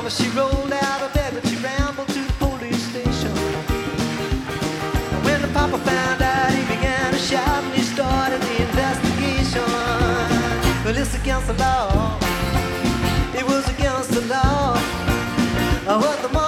She rolled out of bed and she rambled to the police station. And when the papa found out, he began to shout and he started the investigation. Well, it's against the law. It was against the law. What the